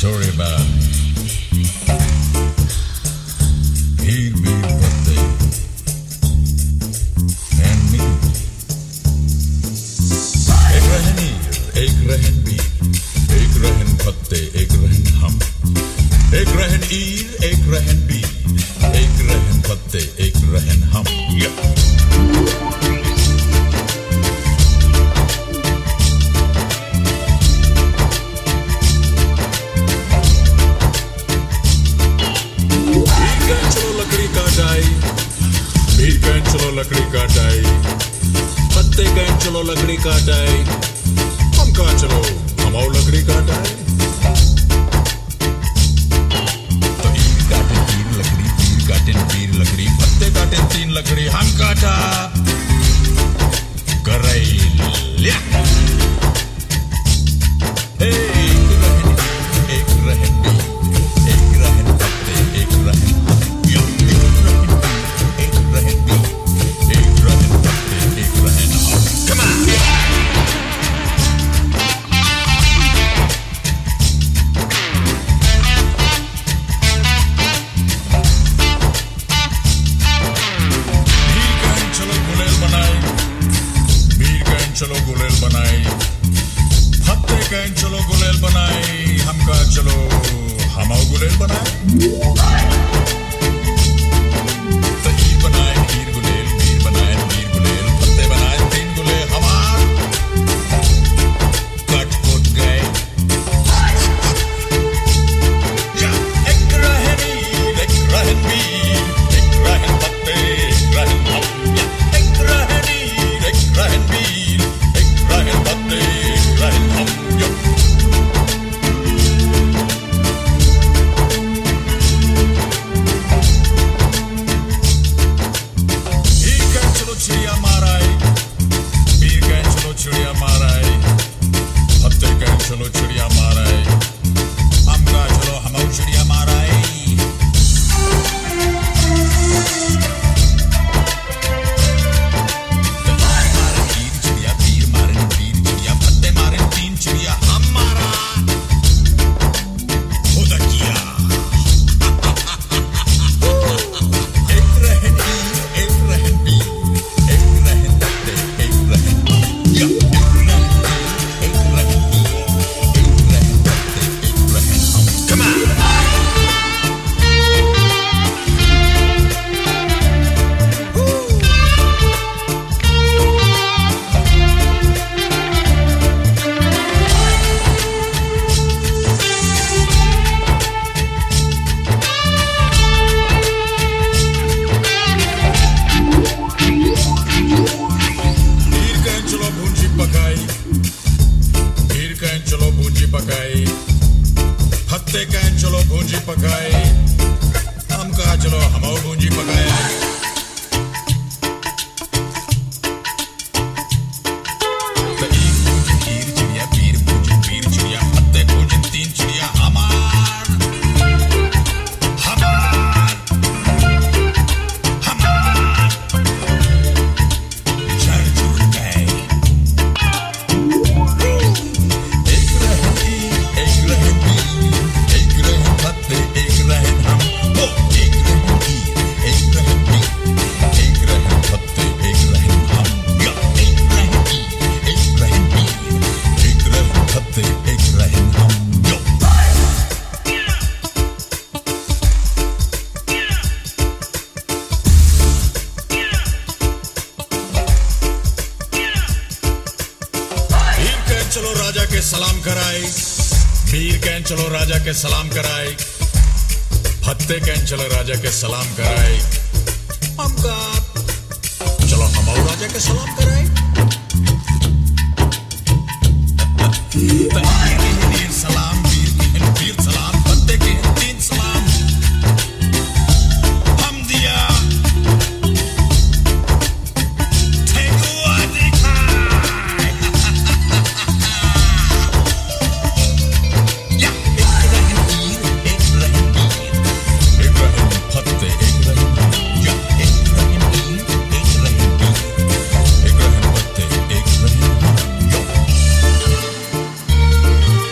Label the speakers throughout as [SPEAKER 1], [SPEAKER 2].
[SPEAKER 1] story about Veer Veer Bhatte and me. एक रहन ईर, एक रहन बीर, एक रहन भत्ते, एक रहन हम. एक रहन ईर, एक रहन बीर, एक रहन भत्ते, एक रहन हम. भीड़ गए चलो लकड़ी काटाई, पत्ते गए चलो लकड़ी काटाई, हम कहा चलो हम और लकड़ी काटाई. तो ईर काटे तीन लकड़ी, तीर काटे तीन लकड़ी, पत्ते काटे तीन लकड़ी, हम काटा करेल. एक रहन भी, एक रहन पत्ते, एक रहन चलो गुलेल बनाई, हत्ते कहें चलो गुलेल बनाई, हम कहा चलो हम और गुलेल बनाए. तो ईर बनाए ईर गुलेल, वीर बनाए वीर गुलेल, पत्ते बनाए तीन गुलेल, हमार कट कुट गए. एक रहन ईर, एक रहन वीर, एक रहन पत्ते, एक रहन हम. एक रहन ईर, एक रहन वीर, रहन पत्ते, रहन हम. ईर कहें चलो चिड़िया माराई, वीर कहें चलो चिड़िया माराई, पत्ते कहें चलो चिड़िया माराई, हम कहा चलो हम और चिड़िया माराई. पत्ते कहें चलो भूंजी पकाई, हम कहा चलो हम और भूंजी पकाए. तो ईर भूंजी ईर चिड़िया, वीर भूंजी वीर चिड़िया, पत्ते भूंजी तीन चिड़िया, हमार हमार हमार झड़ झुड़ गए. एक रहन ईर, एक रहन वीर, एक रहन पत्ते, एक रहन हम. एक रहन ईर, एक रहन वीर, एक रहन पत्ते, एक रहन हम. एक रहन ईर, एक रहन वीर, एक रहन पत्ते, एक रहन हम. ईर कहें चलो राजा के सलाम कराए, वीर कहें चलो राजा के सलाम कराए, पत्ते कहें चलो राजा के सलाम कराए, हम कहा चलो हम और राजा के सलाम कराए. वीर सलाम, वीर सलाम, पत्ते के तीन सलाम, हम दिया ठेकुआ दिखाए. एक रहन ईर, एक रहन वीर, एक रहन पत्ते, एक रहन हम. एक रहन ईर, एक रहन वीर, एक रहन पत्ते, एक रहन हम.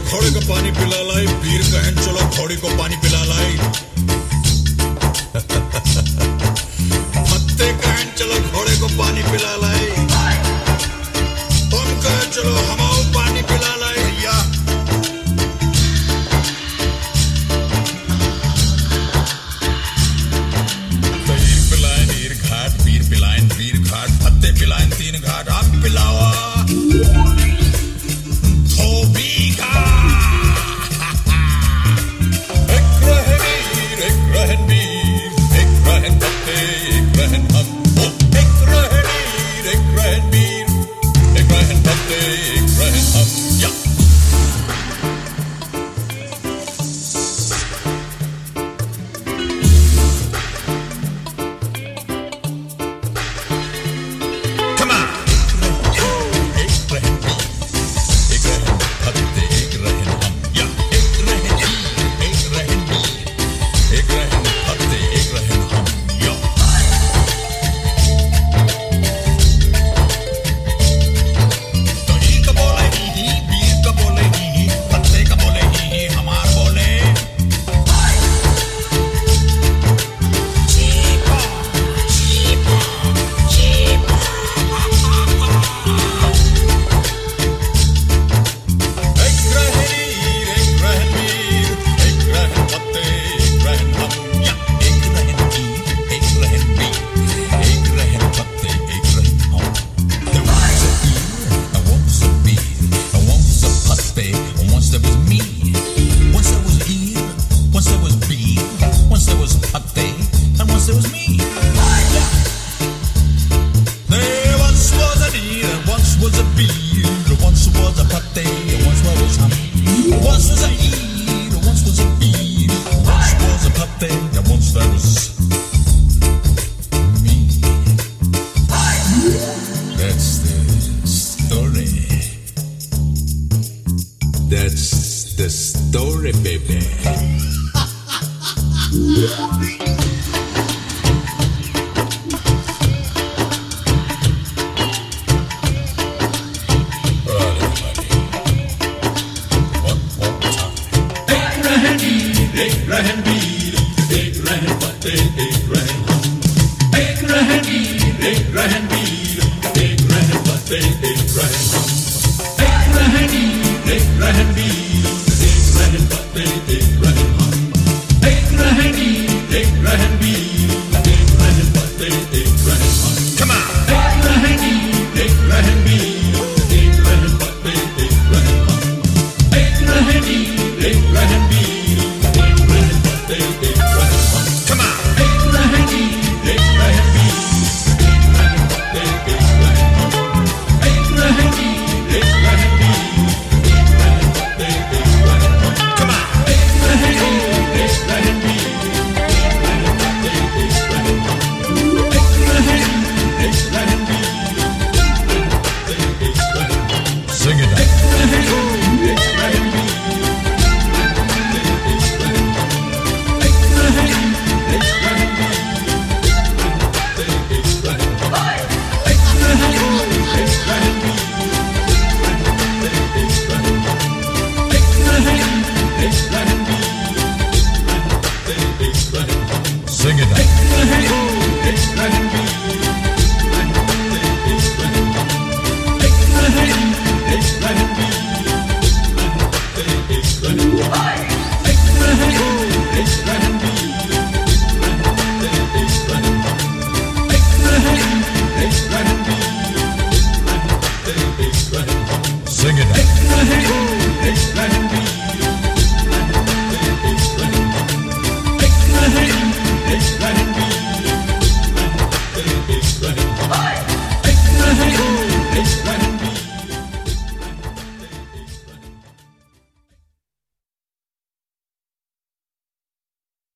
[SPEAKER 1] घोड़े को पानी पिला लाई, वीर कहन चलो घोड़ी को पानी पिला लाई। फत्ते कहन चलो घोड़े को पानी पिला लाई, तुम कहन चलो हमाओ पानी पिला लाई भैया। वीर पिलाएं वीर घाट, फत्ते पिलाएं 3 घाट, आप पिलावा धोबी घाट। एक रहन वीर, एक रहन वीर, एक रहन फत्ते, एक रहन हम। एक रहन वीर, एक रहन वीर, एक रहन फत्ते, एक रहन हम। या
[SPEAKER 2] Hey!